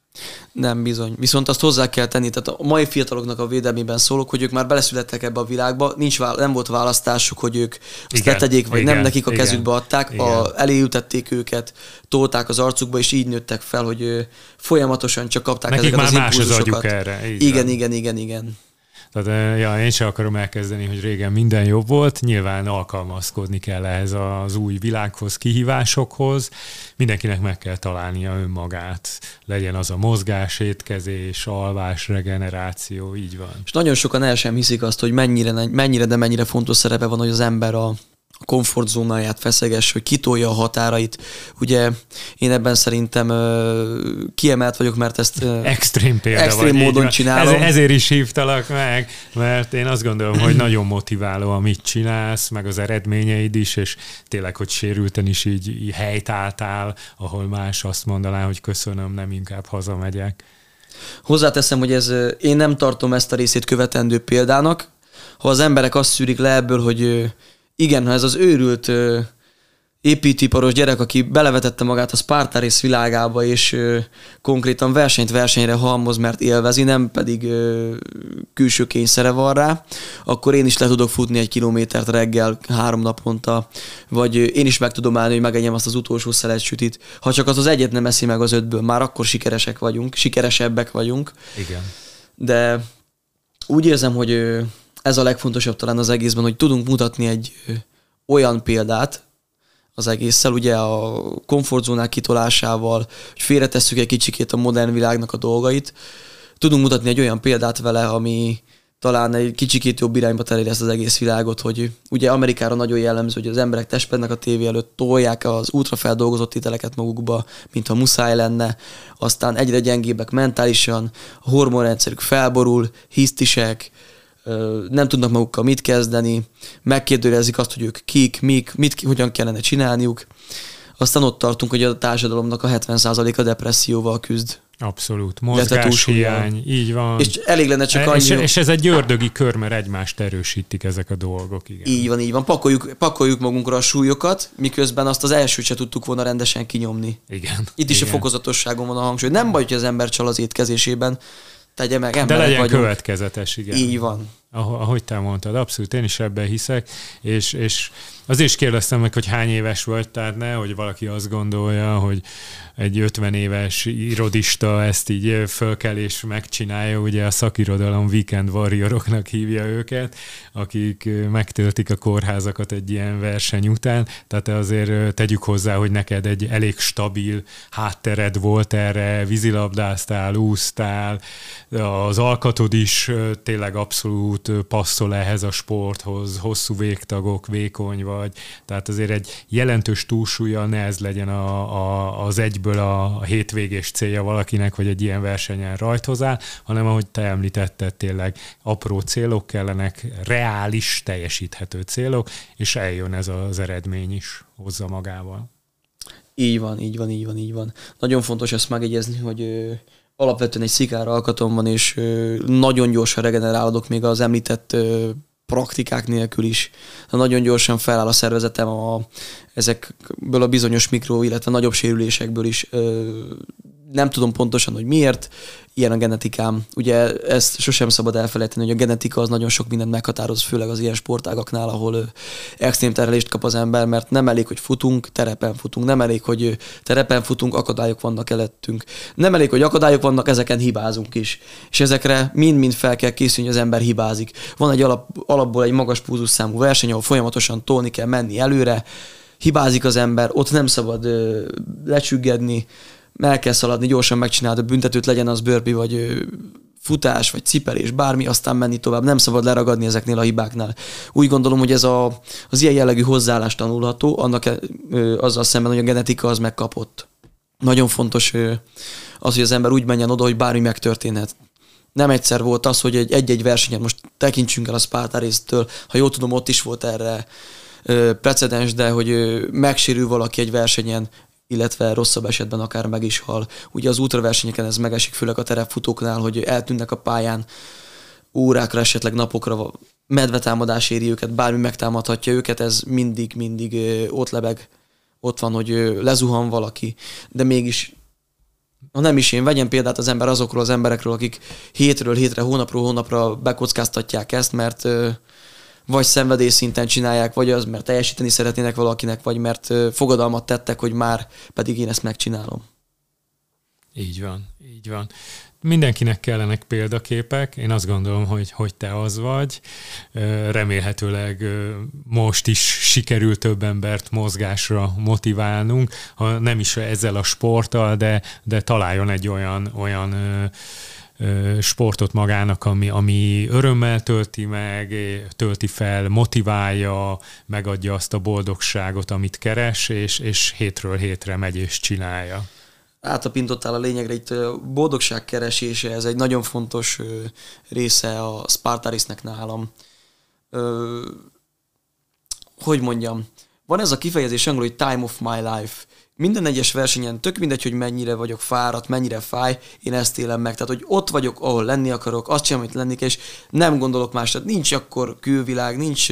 Nem bizony. Viszont azt hozzá kell tenni, tehát a mai fiataloknak a védelmében szólok, hogy ők már beleszülettek ebbe a világba, nem volt választásuk, hogy ők azt letegyék, vagy nem nekik a kezükbe adták, eléültették őket, tolták az arcukba, és így nőttek fel, hogy folyamatosan csak kapták nekik ezeket az impulzusokat. Nekik már más az agyuk erre. Igen. Tehát én sem akarom elkezdeni, hogy régen minden jobb volt, nyilván alkalmazkodni kell ehhez az új világhoz, kihívásokhoz, mindenkinek meg kell találnia önmagát, legyen az a mozgás, étkezés, alvás, regeneráció, így van. És nagyon sokan el sem hiszik azt, hogy mennyire fontos szerepe van, hogy az ember a komfortzónáját feszeges, hogy kitolja a határait. Ugye én ebben szerintem kiemelt vagyok, mert ezt extrém módon csinálom. Ezért is hívtalak meg, mert én azt gondolom, hogy nagyon motiváló, amit csinálsz, meg az eredményeid is, és tényleg, hogy sérülten is így helytálltál, ahol más azt mondaná, hogy köszönöm, nem inkább hazamegyek. Hozzáteszem, hogy én nem tartom ezt a részét követendő példának. Ha az emberek azt szűrik le ebből, hogy igen, ha ez az őrült építőiparos gyerek, aki belevetette magát a Sparta Race világába, és konkrétan versenyre halmoz, mert élvezi, nem pedig külső kényszere van rá, akkor én is le tudok futni 1 kilométert reggel 3 naponta, vagy én is meg tudom állni, hogy megegyem azt az utolsó szelet sütit. Ha csak az egyet nem eszi meg az 5-ből, már akkor sikeresebbek vagyunk. Igen. De úgy érzem, hogy ez a legfontosabb talán az egészben, hogy tudunk mutatni egy olyan példát az egésszel, ugye a komfortzónák kitolásával, hogy félretesszük egy kicsikét a modern világnak a dolgait. Tudunk mutatni egy olyan példát vele, ami talán egy kicsikét jobb irányba tereli ezt az egész világot, hogy ugye Amerikára nagyon jellemző, hogy az emberek testpednek a tévé előtt, tolják az ultrafeldolgozott ételeket magukba, mintha muszáj lenne, aztán egyre gyengébbek mentálisan, a hormonrendszerük felborul, hisztisek, nem tudnak magukkal mit kezdeni, megkérdőjelezik azt, hogy ők kik, hogyan kellene csinálniuk. Aztán ott tartunk, hogy a társadalomnak a 70%-a depresszióval küzd. Abszolút. Mozgáshiány, így van. És elég lenne csak annyi... És ez egy ördögi kör, mert egymást erősítik ezek a dolgok. Igen. Így van. Pakoljuk magunkra a súlyokat, miközben azt az elsőt se tudtuk volna rendesen kinyomni. Igen. Itt is a fokozatosságon van a hangsúly. Nem baj, hogy az ember csal az étkezésében, tegye meg, de legyen vagyunk. Következetes, igen. Így van. Ahogy te mondtad, abszolút, én is ebben hiszek, és azért is kérdeztem meg, hogy hány éves vagy, tehát nehogy valaki azt gondolja, hogy egy 50 éves irodista ezt így föl kell és megcsinálja, ugye a szakirodalom weekend warrioroknak hívja őket, akik megtöltik a kórházakat egy ilyen verseny után, tehát azért tegyük hozzá, hogy neked egy elég stabil háttered volt erre, vízilabdáztál, úsztál, az alkatod is tényleg abszolút passzol ehhez a sporthoz, hosszú végtagok, vékony vagy, tehát azért egy jelentős túlsúlya ne ez legyen az egyből a hétvégés célja valakinek, hogy egy ilyen versenyen rajthoz áll, hanem ahogy te említetted, tényleg apró célok kellenek, reális, teljesíthető célok, és eljön ez az eredmény is, hozza magával. Így van. Nagyon fontos ezt megjegyezni, hogy alapvetően egy szikár alkatom van, és nagyon gyorsan regenerálódok még az említett praktikák nélkül is. Nagyon gyorsan feláll a szervezetem ezekből a bizonyos mikro, illetve nagyobb sérülésekből is. Nem tudom pontosan, hogy miért, ilyen a genetikám. Ugye ezt sosem szabad elfelejteni, hogy a genetika az nagyon sok mindent meghatároz, főleg az ilyen sportágaknál, ahol extrém terhelést kap az ember, mert nem elég, hogy futunk, terepen futunk, nem elég, hogy terepen futunk, akadályok vannak előttünk. Nem elég, hogy akadályok vannak, ezeken hibázunk is. És ezekre mind-mind fel kell készülni, hogy az ember hibázik. Van egy alapból egy magas pulzusszámú verseny, ahol folyamatosan tolni kell menni előre, hibázik az ember, ott nem szabad lecsüggedni, el kell szaladni, gyorsan megcsinálod a büntetőt, legyen az burpee, vagy futás, vagy cipelés, bármi, aztán menni tovább. Nem szabad leragadni ezeknél a hibáknál. Úgy gondolom, hogy ez az ilyen jellegű hozzáállás tanulható, azzal szemben, hogy a genetika az megkapott. Nagyon fontos az, hogy az ember úgy menjen oda, hogy bármi megtörténhet. Nem egyszer volt az, hogy egy versenyen, most tekintsünk el a Sparta Race-től, ha jól tudom, ott is volt erre precedens, de hogy megsérül valaki egy versenyen, illetve rosszabb esetben akár meg is hal. Ugye az ultraversenyeken ez megesik, főleg a terepfutóknál, hogy eltűnnek a pályán órákra, esetleg napokra, medvetámadás éri őket, bármi megtámadhatja őket, ez mindig ott lebeg, ott van, hogy lezuhan valaki, de mégis, ha nem is én, vegyen példát az ember azokról az emberekről, akik hétről hétre, hónapról hónapra bekockáztatják ezt, mert vagy szenvedélyszinten csinálják, vagy az, mert teljesíteni szeretnének valakinek, vagy mert fogadalmat tettek, hogy már pedig én ezt megcsinálom. Így van. Mindenkinek kellenek példaképek. Én azt gondolom, hogy te az vagy. Remélhetőleg most is sikerül több embert mozgásra motiválnunk, ha nem is ezzel a sporttal, de találjon egy olyan sportot magának, ami örömmel tölti fel, motiválja, megadja azt a boldogságot, amit keres, és hétről hétre megy és csinálja. Átapintottál a lényegre, itt a boldogság keresése, ez egy nagyon fontos része a Spartarisnek nálam. Hogy mondjam, van ez a kifejezés angolul, hogy time of my life. Minden egyes versenyen, tök mindegy, hogy mennyire vagyok fáradt, mennyire fáj, én ezt élem meg. Tehát, hogy ott vagyok, ahol lenni akarok, azt csinálom, amit lenni kell, és nem gondolok más. Tehát nincs akkor külvilág, nincs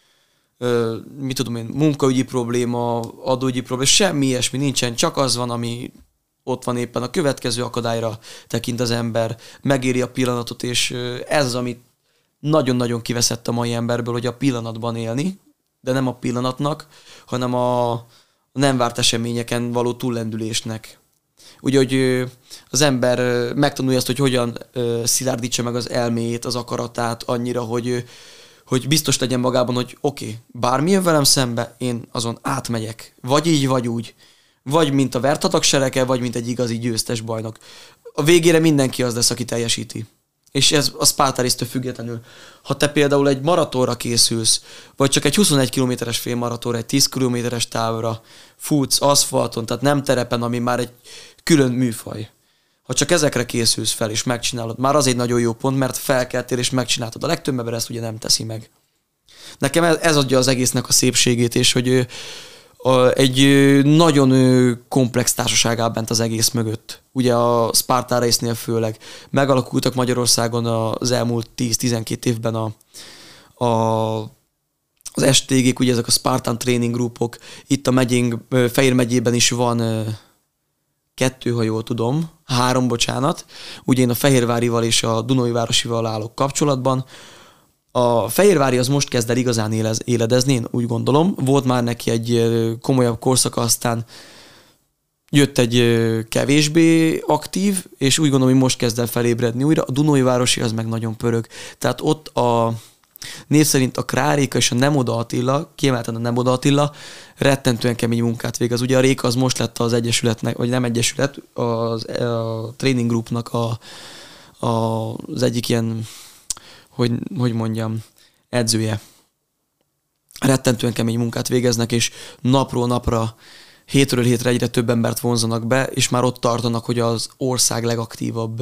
munkaügyi probléma, adóügyi probléma, semmi ilyesmi nincsen, csak az van, ami ott van éppen, a következő akadályra tekint az ember, megéri a pillanatot, és ez az, amit nagyon-nagyon kiveszett a mai emberből, hogy a pillanatban élni, de nem a pillanatnak, hanem a nem várt eseményeken való túllendülésnek. Ugye, hogy az ember megtanulja azt, hogy hogyan szilárdítsa meg az elméjét, az akaratát annyira, hogy biztos legyen magában, hogy oké, bármi jön velem szembe, én azon átmegyek. Vagy így, vagy úgy. Vagy mint a vertatak serege, vagy mint egy igazi győztes bajnok. A végére mindenki az lesz, aki teljesíti. És ez a Spartarisztől függetlenül. Ha te például egy maratonra készülsz, vagy csak egy 21 kilométeres félmaratonra, egy 10 kilométeres távra futsz aszfalton, tehát nem terepen, ami már egy külön műfaj. Ha csak ezekre készülsz fel és megcsinálod, már az egy nagyon jó pont, mert felkeltél és megcsináltad. A legtöbb ember ezt ugye nem teszi meg. Nekem ez adja az egésznek a szépségét, és hogy egy nagyon komplex társaság áll bent az egész mögött. Ugye a Spartan Race-nél főleg megalakultak Magyarországon az elmúlt 10-12 évben az STG-k, ugye ezek a Spartan Training Groupok. Itt a Fejér megyében is van 2, ha jól tudom, 3, bocsánat. Ugye én a Fehérvárival és a Dunaújvárosival állok kapcsolatban. A Fehérvári az most kezd el igazán éledezni, én úgy gondolom. Volt már neki egy komolyabb korszaka, aztán jött egy kevésbé aktív, és úgy gondolom, hogy most kezd el felébredni újra. A Dunaújvárosi az meg nagyon pörög. Tehát ott a név szerint a Kráréka és a Nemoda Attila, kiemelten a Nemoda Attila, rettentően kemény munkát végez. Ugye a Réka az most lett az egyesületnek, vagy nem egyesület, a training groupnak az egyik ilyen, hogy mondjam, edzője. Rettentően kemény munkát végeznek, És napról napra, hétről hétre egyre több embert vonzanak be, és már ott tartanak, hogy az ország legaktívabb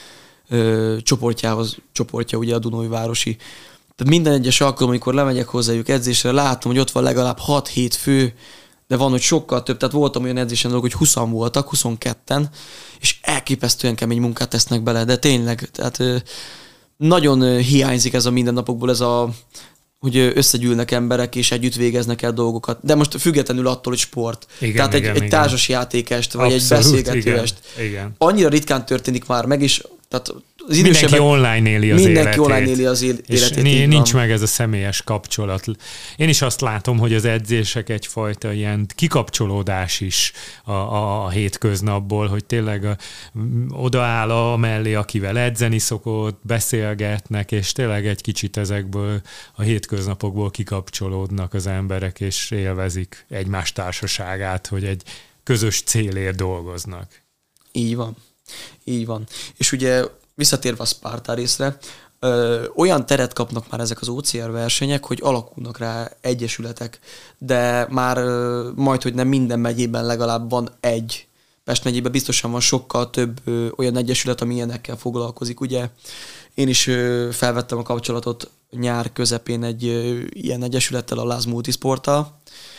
csoportja ugye a Dunaújvárosi. Tehát minden egyes alkalom, amikor lemegyek hozzájuk edzésre, látom, hogy ott van legalább 6-7 fő, de van, hogy sokkal több. Tehát voltam olyan edzésen, hogy 20-an voltak, 22-en, és elképesztően kemény munkát tesznek bele, de tényleg, tehát nagyon hiányzik ez a mindennapokból, hogy összegyűlnek emberek, és együtt végeznek el dolgokat. De most függetlenül attól, hogy sport. Igen, tehát egy társasjátékest, vagy abszolút, egy beszélgetőest. Igen. Annyira ritkán történik már meg, és tehát az mindenki online éli az életét. Online éli az életét. És nincs meg ez a személyes kapcsolat. Én is azt látom, hogy az edzések egyfajta ilyen kikapcsolódás is a hétköznapból, hogy tényleg odaáll a mellé, akivel edzeni szokott, beszélgetnek, és tényleg egy kicsit ezekből a hétköznapokból kikapcsolódnak az emberek, és élvezik egymás társaságát, hogy egy közös célért dolgoznak. Így van. Így van. És ugye visszatérve a Spartan részre, olyan teret kapnak már ezek az OCR versenyek, hogy alakulnak rá egyesületek, de már majdhogy nem minden megyében legalább van egy. Pest megyében biztosan van sokkal több olyan egyesület, ami ilyenekkel foglalkozik. Ugye én is felvettem a kapcsolatot nyár közepén egy ilyen egyesülettel, a Láz Multisporttal.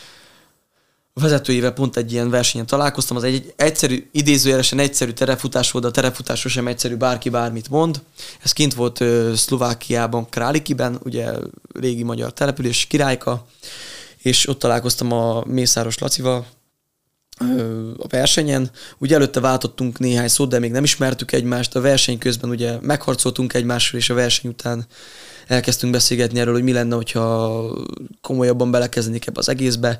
A vezetőjével pont egy ilyen versenyen találkoztam, az egy egyszerű, idézőjelesen egyszerű terepfutás volt, de a terepfutás sosem egyszerű, bárki bármit mond. Ez kint volt Szlovákiában, Králikiben, ugye régi magyar település, Királyka, és ott találkoztam a Mészáros Lacival a versenyen. Ugye előtte váltottunk néhány szót, de még nem ismertük egymást. A verseny közben ugye megharcoltunk egymással, és a verseny után elkezdtünk beszélgetni erről, hogy mi lenne, hogyha komolyabban belekezdenék ebbe az egészbe,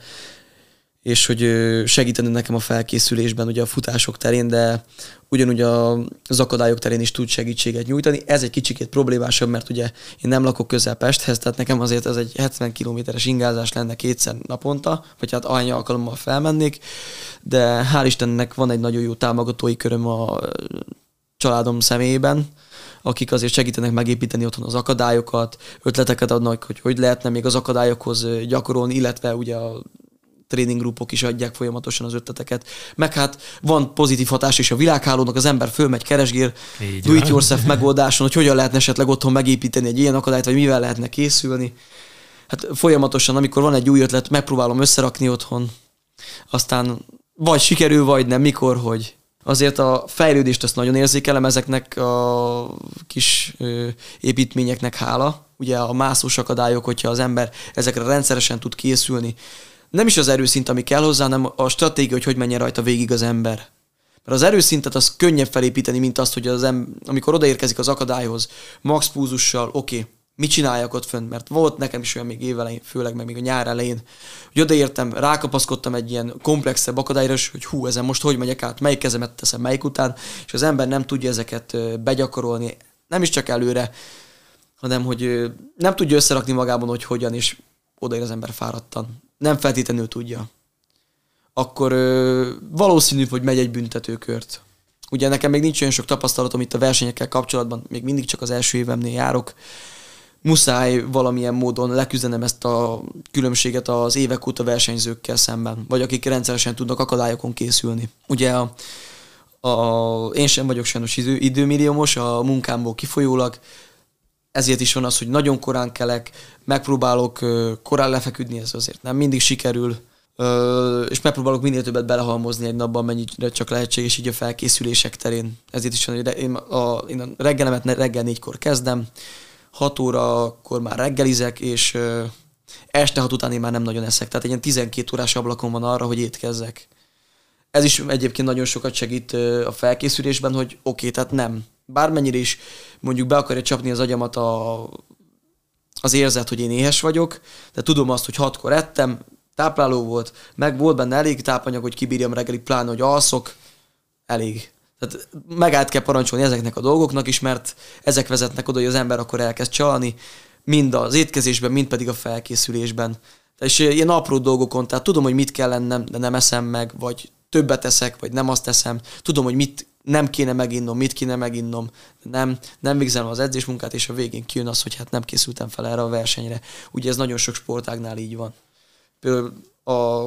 és hogy segíteni nekem a felkészülésben ugye a futások terén, de ugyanúgy az akadályok terén is tud segítséget nyújtani. Ez egy kicsikét problémásabb, mert ugye én nem lakok közel Pesthez, tehát nekem azért ez egy 70 kilométeres ingázás lenne 2 naponta, vagy hát annyi alkalommal felmennék, de hál' Istennek van egy nagyon jó támogatói köröm a családom személyében, akik azért segítenek megépíteni otthon az akadályokat, ötleteket adnak, hogy lehetne még az akadályokhoz gyakorolni, illetve ugye a tréninggrupok is adják folyamatosan az ötleteket. Meg hát van pozitív hatás is a világhálónak, az ember fölmegy, keresgél do-it-yourself megoldáson, hogy hogyan lehetne esetleg otthon megépíteni egy ilyen akadályt, vagy mivel lehetne készülni. Hát folyamatosan, amikor van egy új ötlet, megpróbálom összerakni otthon, aztán vagy sikerül, vagy nem, mikor, hogy. Azért a fejlődést azt nagyon érzékelem ezeknek a kis építményeknek hála. Ugye a mászós akadályok, hogyha az ember ezekre rendszeresen tud készülni, nem is az erőszint, ami kell hozzá, hanem a stratégia, hogy menjen rajta végig az ember. Mert az erőszintet az könnyebb felépíteni, mint azt, hogy amikor odaérkezik az akadályhoz, max púzussal, oké, mit csináljak ott fönt, mert volt nekem is olyan még évelején, főleg meg még a nyár elején, hogy odaértem, rákapaszkodtam egy ilyen komplexebb akadályra, hogy ezen most hogy megyek át, melyik kezemet teszem, melyik után, és az ember nem tudja ezeket begyakorolni, nem is csak előre, hanem hogy nem tudja összerakni magában, hogy hogyan, és odaér az ember fáradtan. Nem feltétlenül tudja. Akkor valószínű, hogy megy egy büntetőkört. Ugye nekem még nincs olyan sok tapasztalatom itt a versenyekkel kapcsolatban, még mindig csak az első évemnél járok. Muszáj valamilyen módon leküzdenem ezt a különbséget az évek óta versenyzőkkel szemben, vagy akik rendszeresen tudnak akadályokon készülni. Ugye én sem vagyok sajnos időmilliómos, a munkámból kifolyólag, ezért is van az, hogy nagyon korán kelek, megpróbálok korán lefeküdni, ez azért nem mindig sikerül, és megpróbálok minél többet belehalmozni egy napban, mennyire csak lehetséges így a felkészülések terén. Ezért is van, hogy én a reggelemet reggel 4-kor kezdem, 6 órakor már reggelizek, és este 6 után én már nem nagyon eszek. Tehát egy ilyen 12 órás ablakon van arra, hogy étkezzek. Ez is egyébként nagyon sokat segít a felkészülésben, hogy oké, tehát nem. Bármennyire is mondjuk be akarja csapni az agyamat az érzet, hogy én éhes vagyok, de tudom azt, hogy 6-kor ettem, tápláló volt, meg volt benne elég tápanyag, hogy kibírjam reggelig, pláne, hogy alszok, elég. Tehát megállt kell parancsolni ezeknek a dolgoknak is, mert ezek vezetnek oda, hogy az ember akkor elkezd csalni, mind az étkezésben, mind pedig a felkészülésben. És ilyen apró dolgokon, tehát tudom, hogy mit kell ennem, de nem eszem meg, vagy többet eszek, vagy nem azt eszem. Tudom, hogy mit nem kéne meginnom, mit kéne meginnom, nem végzem az edzésmunkát, és a végén kijön az, hogy hát nem készültem fel erre a versenyre. Ugye ez nagyon sok sportágnál így van. Például a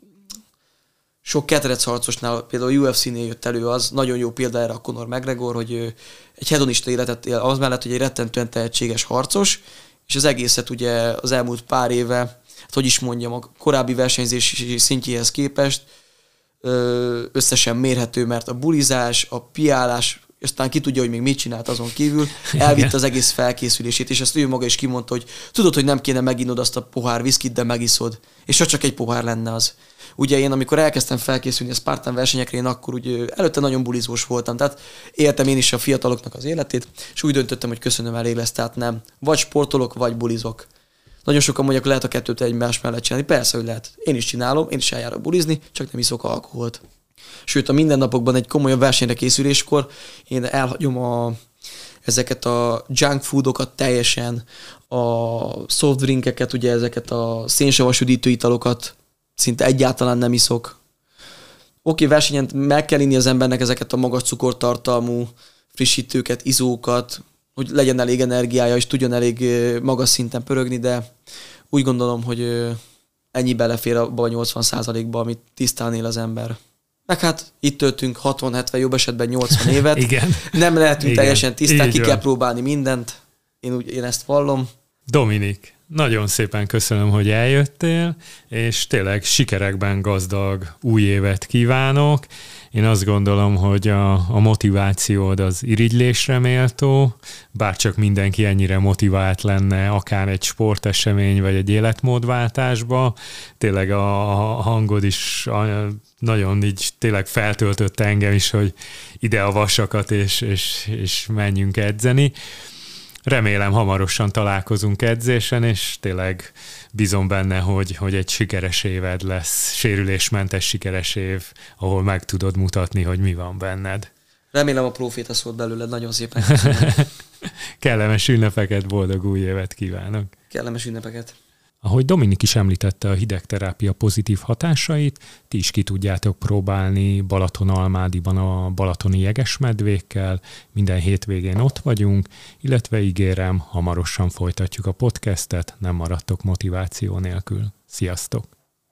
sok ketrecharcosnál, például a UFC-nél jött elő az, nagyon jó példa erre a Conor McGregor, hogy egy hedonista életet él, az mellett, hogy egy rettentően tehetséges harcos, és az egészet ugye az elmúlt pár éve, hát hogy is mondjam, a korábbi versenyzési szintjéhez képest összesen mérhető, mert a bulizás, a piálás, aztán ki tudja, hogy még mit csinált azon kívül, elvitt az egész felkészülését, és ezt ő maga is kimondta, hogy tudod, hogy nem kéne meginnod azt a pohár viszkit, de megiszod. És ha csak egy pohár lenne az. Ugye én, amikor elkezdtem felkészülni a Spartan versenyekre, én akkor ugye előtte nagyon bulizós voltam, tehát éltem én is a fiataloknak az életét, és úgy döntöttem, hogy köszönöm, elég lesz, tehát nem. Vagy sportolok, vagy bulizok. Nagyon sokan mondják, lehet a kettőt egymás mellett csinálni. Persze, hogy lehet. Én is csinálom, én is eljárok bulizni, csak nem iszok alkoholt. Sőt, a mindennapokban egy komolyabb versenyre készüléskor én elhagyom ezeket a junk foodokat teljesen, a soft drinkeket, ugye ezeket a szénsavas üdítő italokat szinte egyáltalán nem iszok. Oké, versenyen meg kell inni az embernek ezeket a magas cukortartalmú frissítőket, izókat, hogy legyen elég energiája, és tudjon elég magas szinten pörögni, de úgy gondolom, hogy ennyi belefér abba a 80%-ba, amit tisztán él az ember. Meg hát itt töltünk 60-70, jobb esetben 80 évet. Igen. Nem lehetünk igen. Teljesen tisztán, Így ki van. kell próbálni mindent. Én ezt vallom. Dominik, nagyon szépen köszönöm, hogy eljöttél, és tényleg sikerekben gazdag új évet kívánok. Én azt gondolom, hogy a motivációd az irigylésre méltó, bárcsak mindenki ennyire motivált lenne, akár egy sportesemény, vagy egy életmódváltásba. Tényleg a hangod is nagyon így tényleg feltöltötte engem is, hogy ide a vasakat, és menjünk edzeni. Remélem hamarosan találkozunk edzésen, és tényleg bízom benne, hogy egy sikeres éved lesz, sérülésmentes sikeres év, ahol meg tudod mutatni, hogy mi van benned. Remélem a proféta szólt belőled, nagyon szépen köszönöm. Kellemes ünnepeket, boldog új évet kívánok! Kellemes ünnepeket! Ahogy Dominik is említette a hidegterápia pozitív hatásait, ti is ki tudjátok próbálni Balatonalmádiban a balatoni jegesmedvékkel, minden hétvégén ott vagyunk, illetve ígérem, hamarosan folytatjuk a podcastet, nem maradtok motiváció nélkül. Sziasztok!